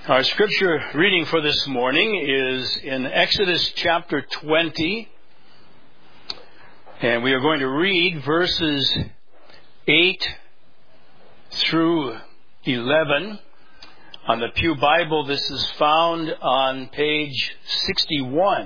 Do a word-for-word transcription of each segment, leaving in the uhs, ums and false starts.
Our scripture reading for this morning is in Exodus chapter twenty, and we are going to read verses eight through eleven. On the Pew Bible, this is found on page sixty-one.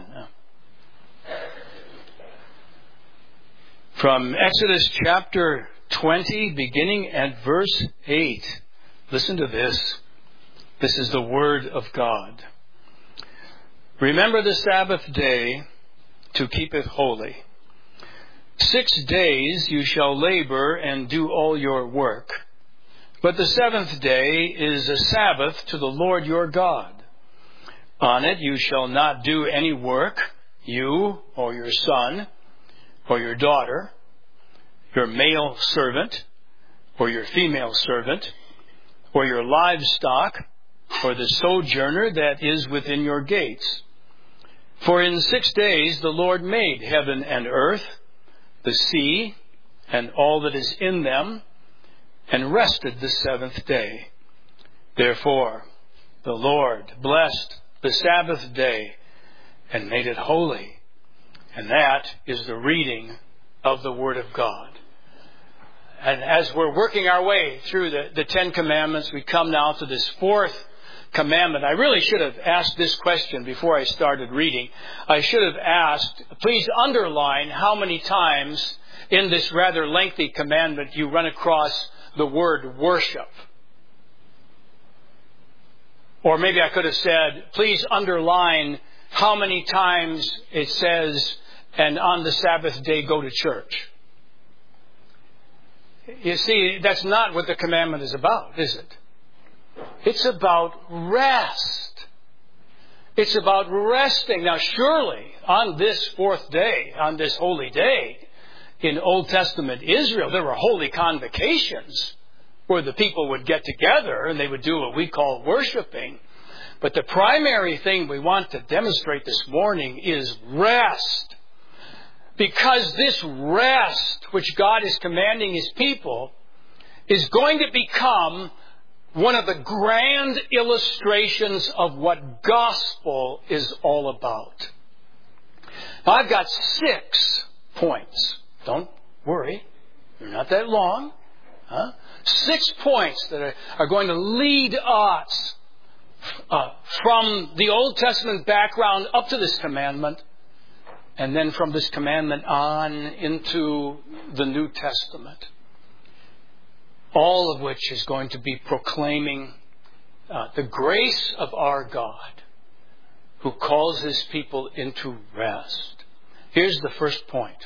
From Exodus chapter twenty, beginning at verse eight. Listen to this. This is the Word of God. Remember the Sabbath day to keep it holy. Six days you shall labor and do all your work. But the seventh day is a Sabbath to the Lord your God. On it you shall not do any work, you or your son or your daughter, your male servant or your female servant, or your livestock, or the sojourner that is within your gates. For in six days the Lord made heaven and earth, the sea, and all that is in them, and rested the seventh day. Therefore the Lord blessed the Sabbath day and made it holy. And that is the reading of the Word of God. And as we're working our way through the, the Ten Commandments, we come now to this fourth commandment. I really should have asked this question before I started reading. I should have asked, please underline how many times in this rather lengthy commandment you run across the word worship. Or maybe I could have said, please underline how many times it says, and on the Sabbath day go to church. You see, that's not what the commandment is about, is it? It's about rest. It's about resting. Now, surely, on this fourth day, on this holy day, in Old Testament Israel, there were holy convocations where the people would get together and they would do what we call worshiping. But the primary thing we want to demonstrate this morning is rest. Because this rest, which God is commanding His people, is going to become one of the grand illustrations of what gospel is all about. Now, I've got six points. Don't worry. They're not that long. Huh? Six points that are, are going to lead us uh, from the Old Testament background up to this commandment, and then from this commandment on into the New Testament. All of which is going to be proclaiming uh, the grace of our God who calls His people into rest. Here's the first point.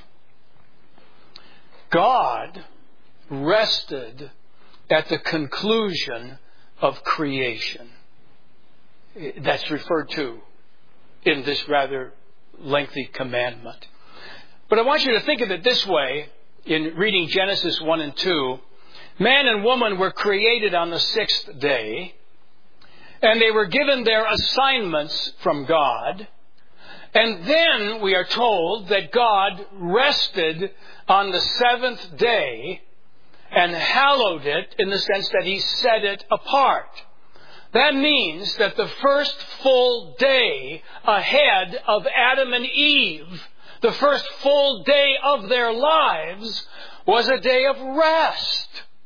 God rested at the conclusion of creation. That's referred to in this rather lengthy commandment. But I want you to think of it this way in reading Genesis one and two. Man and woman were created on the sixth day, and they were given their assignments from God. And then we are told that God rested on the seventh day and hallowed it in the sense that He set it apart. That means that the first full day ahead of Adam and Eve, the first full day of their lives, was a day of rest.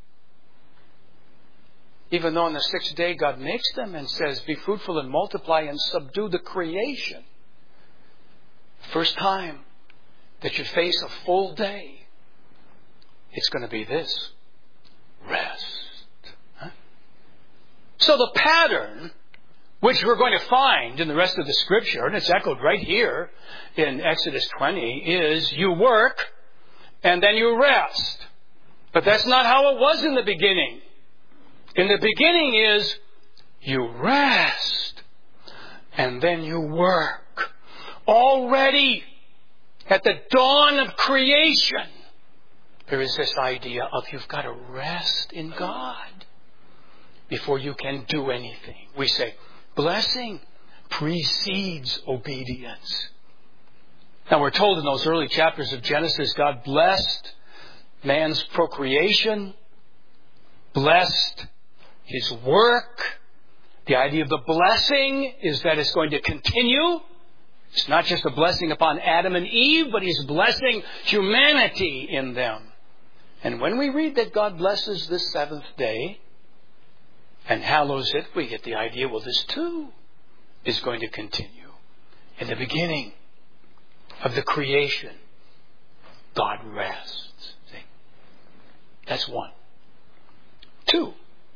Even though on the sixth day God makes them and says, be fruitful and multiply and subdue the creation. First time that you face a full day, it's going to be this. Rest. Huh? So the pattern, which we're going to find in the rest of the Scripture, and it's echoed right here in Exodus twenty, is you work and then you rest. But that's not how it was in the beginning. In the beginning is you rest and then you work. Already at the dawn of creation, there is this idea of you've got to rest in God before you can do anything. We say blessing precedes obedience. Now we're told in those early chapters of Genesis, God blessed man's procreation, blessed his work, The idea of the blessing is that it's going to continue. It's not just a blessing upon Adam and Eve, but He's blessing humanity in them. And when we read that God blesses this seventh day and hallows it, we get the idea, well, this too is going to continue. In the beginning of the creation, God rests. See? That's one. Two.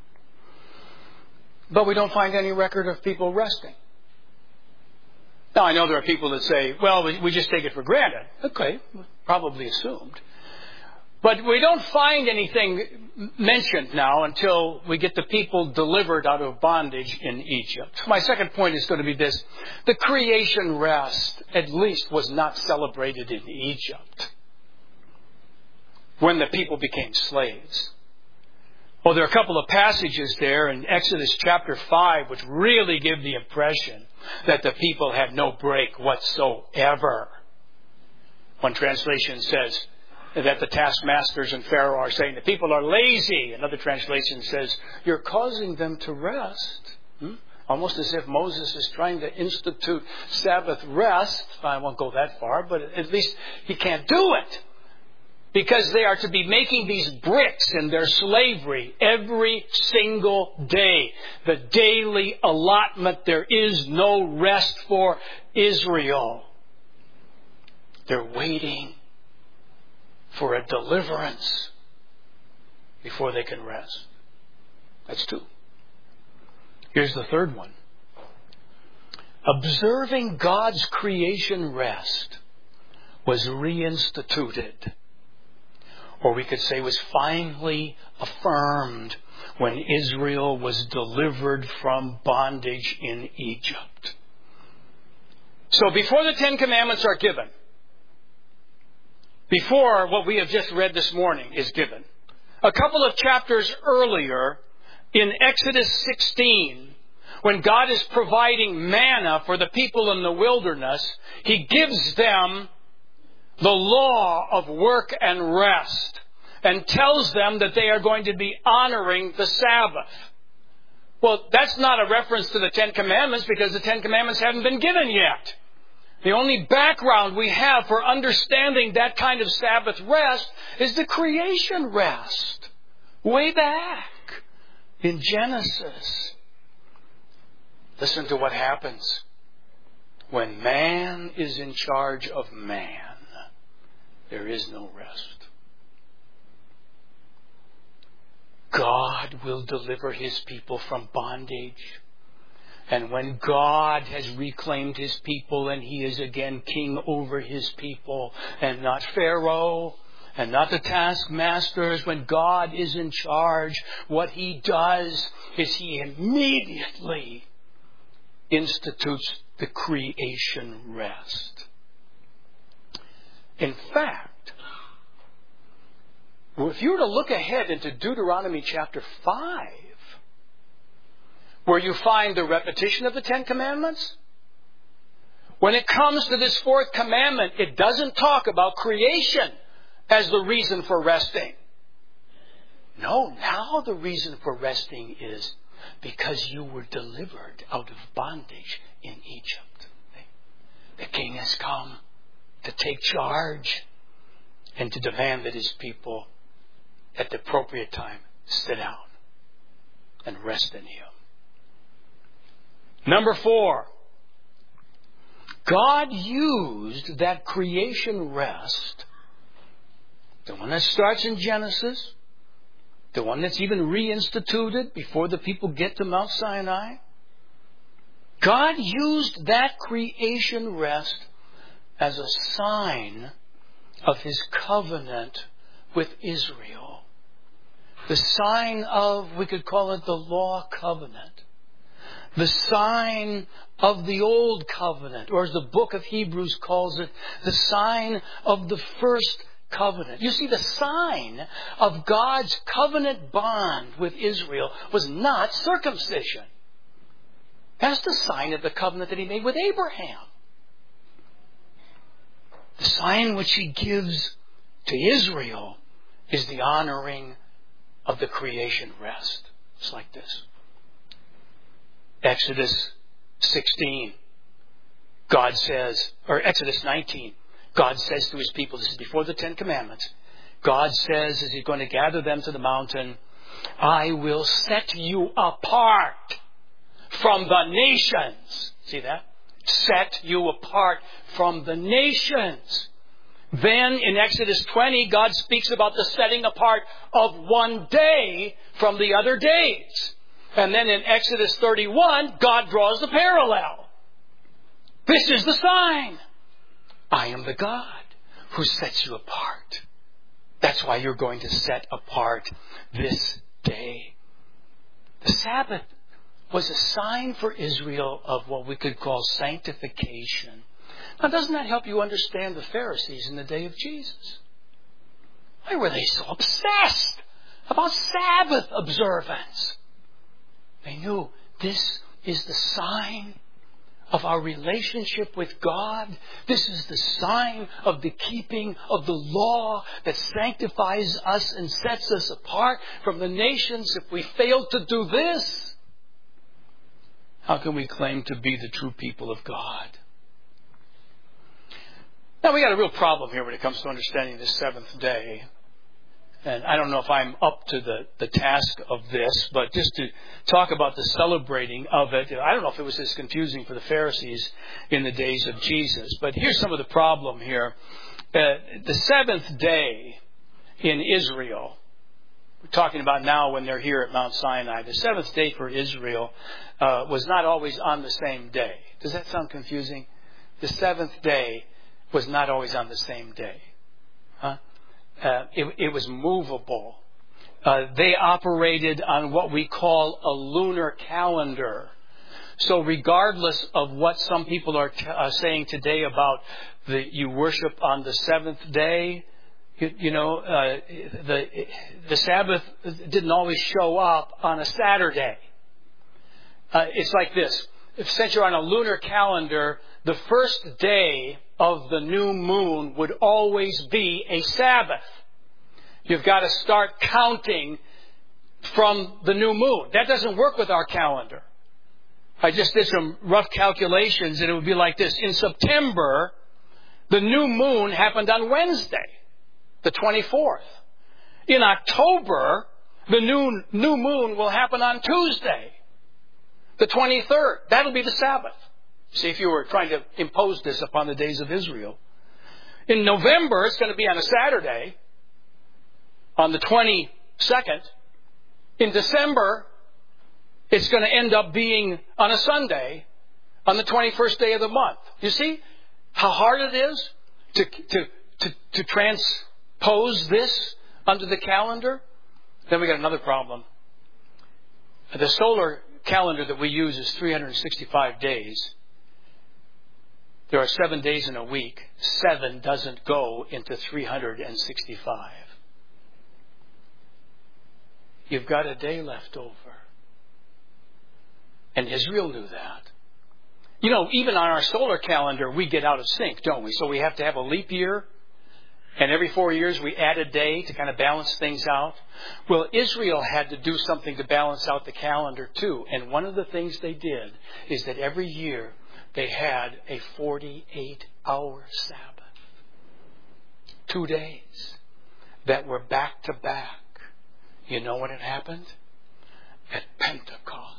But we don't find any record of people resting. Now, I know there are people that say, well, we, we just take it for granted. Okay, probably assumed. But we don't find anything mentioned now until we get the people delivered out of bondage in Egypt. My second point is going to be this. The creation rest, at least, was not celebrated in Egypt when the people became slaves. Well, there are a couple of passages there in Exodus chapter five which really give the impression that the people had no break whatsoever. One translation says that the taskmasters and Pharaoh are saying the people are lazy. Another translation says, you're causing them to rest. Hmm? Almost as if Moses is trying to institute Sabbath rest. I won't go that far, but at least he can't do it. Because they are to be making these bricks in their slavery every single day. The daily allotment. There is no rest for Israel. They're waiting for a deliverance before they can rest. That's two. Here's the third one. Observing God's creation rest was reinstituted, or we could say was finally affirmed when Israel was delivered from bondage in Egypt. So before the Ten Commandments are given, before what we have just read this morning is given, a couple of chapters earlier in Exodus sixteen, when God is providing manna for the people in the wilderness, He gives them the law of work and rest and tells them that they are going to be honoring the Sabbath. Well, that's not a reference to the Ten Commandments because the Ten Commandments haven't been given yet. The only background we have for understanding that kind of Sabbath rest is the creation rest. Way back in Genesis. Listen to what happens when man is in charge of man. There is no rest. God will deliver His people from bondage. And when God has reclaimed His people and He is again king over His people and not Pharaoh and not the taskmasters, when God is in charge, what He does is He immediately institutes the creation rest. In fact, if you were to look ahead into Deuteronomy chapter five, where you find the repetition of the Ten Commandments, when it comes to this fourth commandment, it doesn't talk about creation as the reason for resting. No, now the reason for resting is because you were delivered out of bondage in Egypt. The king has come to take charge and to demand that His people at the appropriate time sit down and rest in Him. Number four, God used that creation rest, the one that starts in Genesis, the one that's even reinstituted before the people get to Mount Sinai. God used that creation rest as a sign of His covenant with Israel. The sign of, we could call it the law covenant. The sign of the old covenant, or as the book of Hebrews calls it, the sign of the first covenant. You see, the sign of God's covenant bond with Israel was not circumcision. That's the sign of the covenant that He made with Abraham. The sign which He gives to Israel is the honoring of the creation rest. It's like this. Exodus sixteen, God says, or Exodus nineteen, God says to His people, this is before the Ten Commandments, God says as He's going to gather them to the mountain, I will set you apart from the nations. See that? Set you apart from the nations. Then in Exodus twenty, God speaks about the setting apart of one day from the other days. And then in Exodus thirty-one, God draws the parallel. This is the sign. I am the God who sets you apart. That's why you're going to set apart this day. The Sabbath was a sign for Israel of what we could call sanctification. Now, doesn't that help you understand the Pharisees in the day of Jesus? Why were they so obsessed about Sabbath observance? They knew this is the sign of our relationship with God. This is the sign of the keeping of the law that sanctifies us and sets us apart from the nations. If we fail to do this, how can we claim to be the true people of God? Now, we got a real problem here when it comes to understanding the seventh day. And I don't know if I'm up to the, the task of this, but just to talk about the celebrating of it, I don't know if it was as confusing for the Pharisees in the days of Jesus. But here's some of the problem here. Uh, the seventh day in Israel, we're talking about now when they're here at Mount Sinai, the seventh day for Israel uh, was not always on the same day. Does that sound confusing? The seventh day was not always on the same day. Huh? Uh, it, it was movable. Uh, they operated on what we call a lunar calendar. So regardless of what some people are t- uh, saying today about the you worship on the seventh day, you, you know, uh, the the Sabbath didn't always show up on a Saturday. Uh, it's like this. If, since you're on a lunar calendar, the first day of the new moon would always be a Sabbath. You've got to start counting from the new moon. That doesn't work with our calendar. I just did some rough calculations and it would be like this. In September, the new moon happened on Wednesday, the twenty-fourth. In October, the new, new moon will happen on Tuesday, the twenty-third. That'll be the Sabbath. See, if you were trying to impose this upon the days of Israel. In November, it's going to be on a Saturday, on the twenty-second. In December, it's going to end up being on a Sunday, on the twenty-first day of the month. You see how hard it is to, to, to, to transpose this under the calendar? Then we got another problem. The solar calendar that we use is three hundred sixty-five days. There are seven days in a week. Seven doesn't go into three hundred sixty-five. You've got a day left over. And Israel knew that. You know, even on our solar calendar, we get out of sync, don't we? So we have to have a leap year. And every four years we add a day to kind of balance things out. Well, Israel had to do something to balance out the calendar too. And one of the things they did is that every year they had a forty-eight hour Sabbath. Two days that were back to back. You know when it happened? At Pentecost.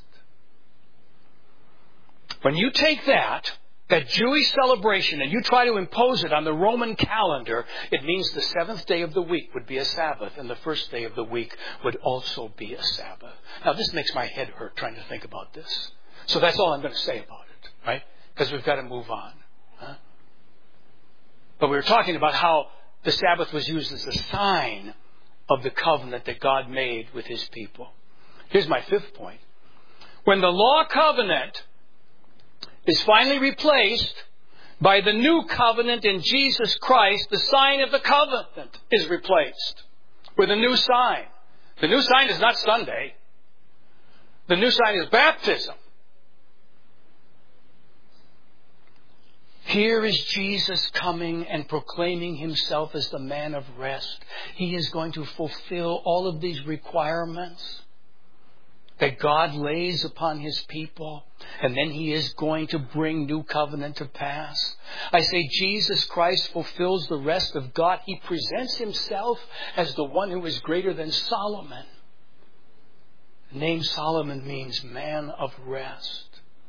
When you take that, that Jewish celebration, and you try to impose it on the Roman calendar, it means the seventh day of the week would be a Sabbath, and the first day of the week would also be a Sabbath. Now, this makes my head hurt trying to think about this. So that's all I'm going to say about it, right? Because we've got to move on. Huh? But we were talking about how the Sabbath was used as a sign of the covenant that God made with His people. Here's my fifth point. When the law covenant is finally replaced by the new covenant in Jesus Christ, the sign of the covenant is replaced with a new sign. The new sign is not Sunday. The new sign is baptism. Here is Jesus coming and proclaiming Himself as the man of rest. He is going to fulfill all of these requirements that God lays upon His people, and then He is going to bring new covenant to pass. I say Jesus Christ fulfills the rest of God. He presents Himself as the one who is greater than Solomon. The name Solomon means man of rest.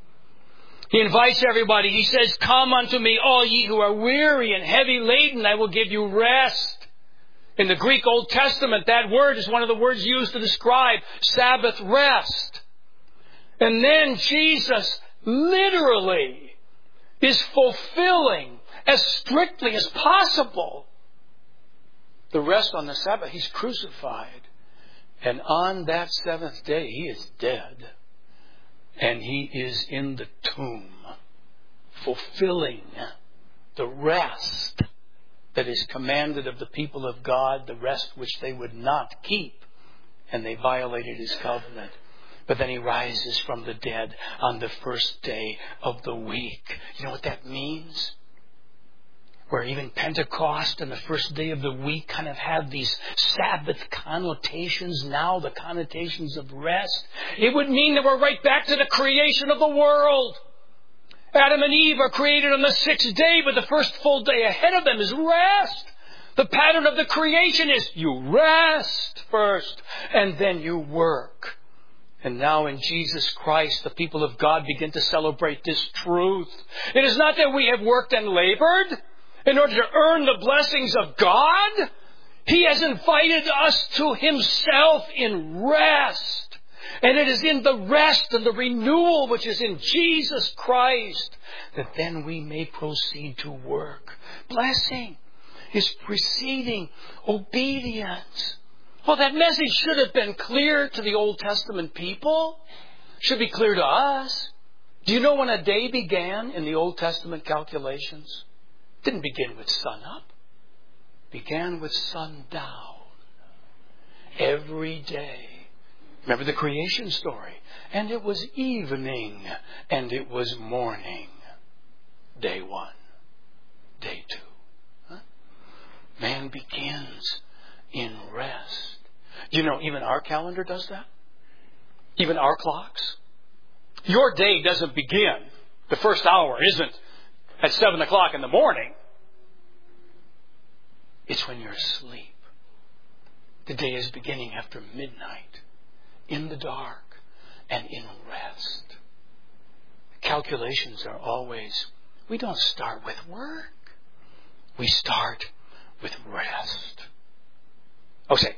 He invites everybody. He says, "Come unto me, all ye who are weary and heavy laden, I will give you rest." In the Greek Old Testament, that word is one of the words used to describe Sabbath rest. And then Jesus literally is fulfilling as strictly as possible the rest on the Sabbath. He's crucified. And on that seventh day, He is dead. And He is in the tomb, fulfilling the rest that is commanded of the people of God, the rest which they would not keep, and they violated His covenant. But then He rises from the dead on the first day of the week. You know what that means? Where even Pentecost and the first day of the week kind of have these Sabbath connotations now, the connotations of rest. It would mean that we're right back to the creation of the world. Adam and Eve are created on the sixth day, but the first full day ahead of them is rest. The pattern of the creation is you rest first, and then you work. And now in Jesus Christ, the people of God begin to celebrate this truth. It is not that we have worked and labored in order to earn the blessings of God. He has invited us to Himself in rest. And it is in the rest and the renewal which is in Jesus Christ that then we may proceed to work. Blessing is preceding obedience. Well, that message should have been clear to the Old Testament people. Should be clear to us. Do you know when a day began in the Old Testament calculations? It didn't begin with sun up. It began with sundown. Every day. Remember the creation story. And it was evening, and it was morning. Day one. Day two. Huh? Man begins in rest. You know, even our calendar does that. Even our clocks. Your day doesn't begin. The first hour isn't at seven o'clock in the morning. It's when you're asleep. The day is beginning after midnight. In the dark and in rest. Calculations are always, we don't start with work. We start with rest. Okay,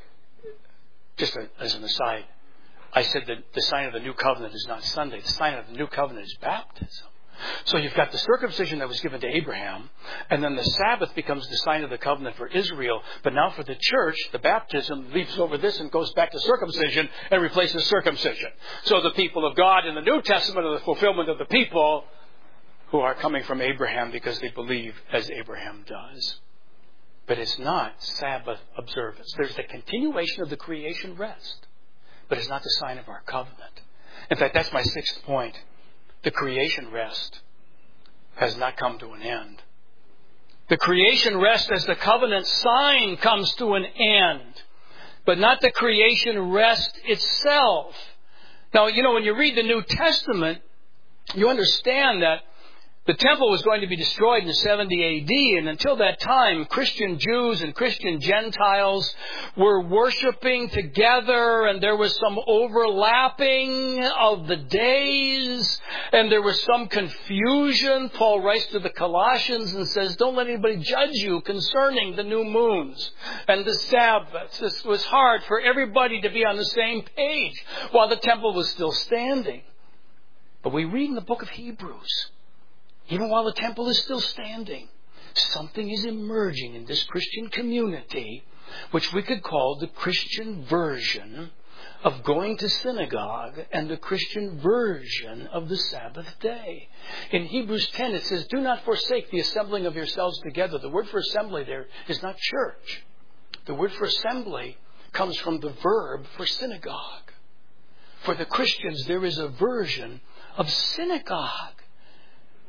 just a, as an aside, I said that the sign of the new covenant is not Sunday. The sign of the new covenant is baptism. So you've got the circumcision that was given to Abraham, and then the Sabbath becomes the sign of the covenant for Israel. But now for the church, the baptism leaps over this and goes back to circumcision and replaces circumcision. So the people of God in the New Testament are the fulfillment of the people who are coming from Abraham because they believe as Abraham does. But it's not Sabbath observance. There's the continuation of the creation rest, but it's not the sign of our covenant. In fact, that's my sixth point. The creation rest has not come to an end. The creation rest as the covenant sign comes to an end, but not the creation rest itself. Now, you know, when you read the New Testament, you understand that the temple was going to be destroyed in seventy A D, and until that time, Christian Jews and Christian Gentiles were worshiping together, and there was some overlapping of the days, and there was some confusion. Paul writes to the Colossians and says, don't let anybody judge you concerning the new moons and the Sabbaths. This was hard for everybody to be on the same page while the temple was still standing. But we read in the book of Hebrews, even while the temple is still standing, something is emerging in this Christian community, which we could call the Christian version of going to synagogue and the Christian version of the Sabbath day. In Hebrews ten it says, do not forsake the assembling of yourselves together. The word for assembly there is not church. The word for assembly comes from the verb for synagogue. For the Christians, there is a version of synagogue.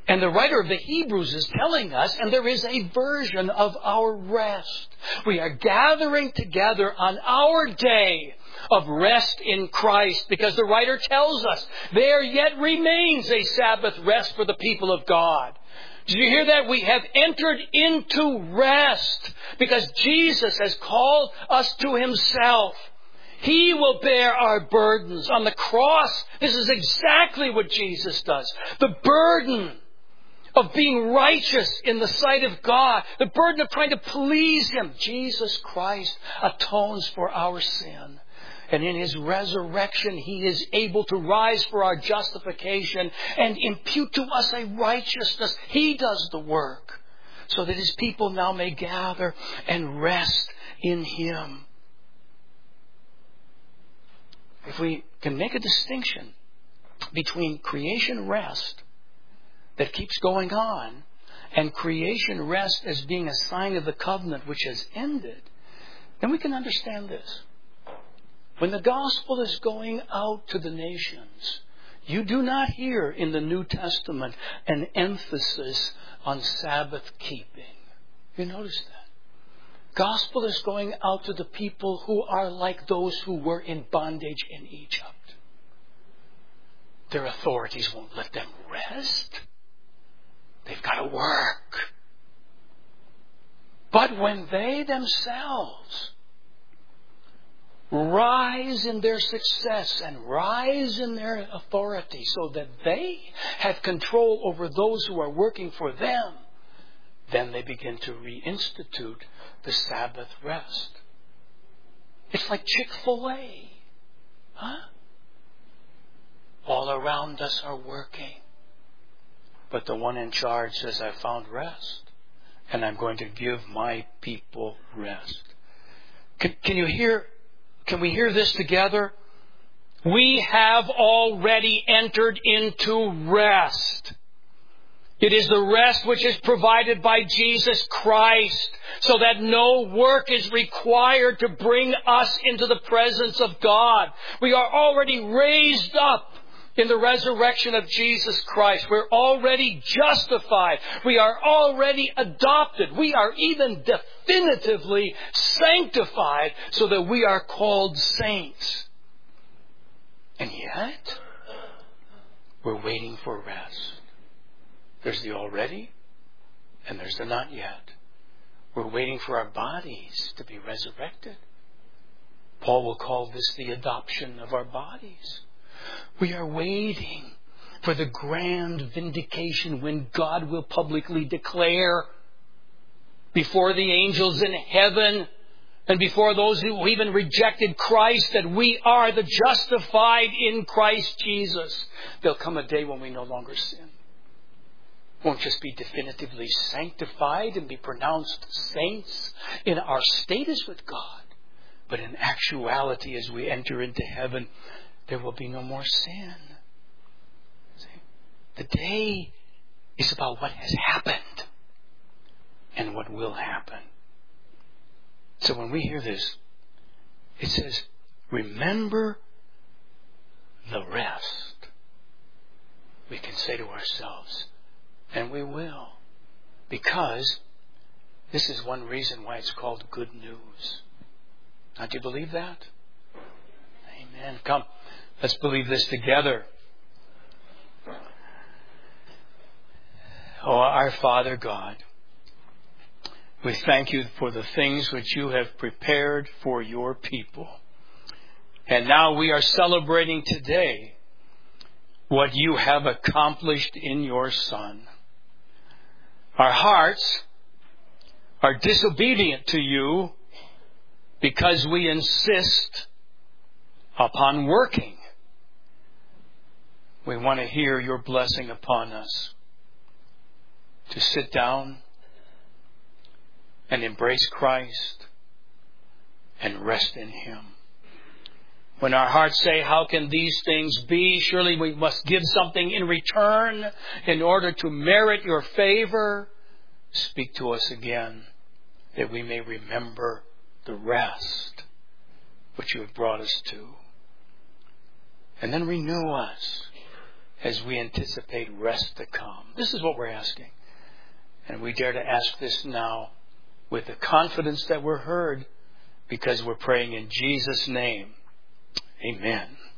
And the writer of the Hebrews is telling us, and there is a version of our rest. We are gathering together on our day of rest in Christ, because the writer tells us there yet remains a Sabbath rest for the people of God. Did you hear that? We have entered into rest because Jesus has called us to Himself. He will bear our burdens. On the cross, this is exactly what Jesus does. The burden of being righteous in the sight of God, the burden of trying to please Him. Jesus Christ atones for our sin. And in His resurrection, He is able to rise for our justification and impute to us a righteousness. He does the work so that His people now may gather and rest in Him. If we can make a distinction between creation rest that keeps going on and creation rest as being a sign of the covenant which has ended, then we can understand this. When the gospel is going out to the nations, you do not hear in the New Testament an emphasis on Sabbath keeping. You notice that? Gospel is going out to the people who are like those who were in bondage in Egypt. Their authorities won't let them rest. They've got to work. But when they themselves rise in their success and rise in their authority so that they have control over those who are working for them, then they begin to reinstitute the Sabbath rest. It's like Chick-fil-A. Huh? All around us are working. But the one in charge says, I found rest, and I'm going to give my people rest. Can, can you hear, can we hear this together? We have already entered into rest. It is the rest which is provided by Jesus Christ, so that no work is required to bring us into the presence of God. We are already raised up in the resurrection of Jesus Christ. We're already justified. We are already adopted. We are even definitively sanctified so that we are called saints. And yet, we're waiting for rest. There's the already and there's the not yet. We're waiting for our bodies to be resurrected. Paul will call this the adoption of our bodies. We are waiting for the grand vindication when God will publicly declare before the angels in heaven and before those who even rejected Christ that we are the justified in Christ Jesus. There'll come a day when we no longer sin. Won't just be definitively sanctified and be pronounced saints in our status with God, but in actuality as we enter into heaven, there will be no more sin. See? The day is about what has happened and what will happen. So when we hear this, it says, remember the rest. We can say to ourselves, and we will, because this is one reason why it's called good news. Don't you believe that? Amen. Come, let's believe this together. Oh, our Father God, we thank you for the things which you have prepared for your people. And now we are celebrating today what you have accomplished in your Son. Our hearts are disobedient to you because we insist upon working. We want to hear your blessing upon us to sit down and embrace Christ and rest in Him. When our hearts say, how can these things be? Surely we must give something in return in order to merit your favor. Speak to us again that we may remember the rest which you have brought us to. And then renew us as we anticipate rest to come. This is what we're asking. And we dare to ask this now with the confidence that we're heard, because we're praying in Jesus' name. Amen.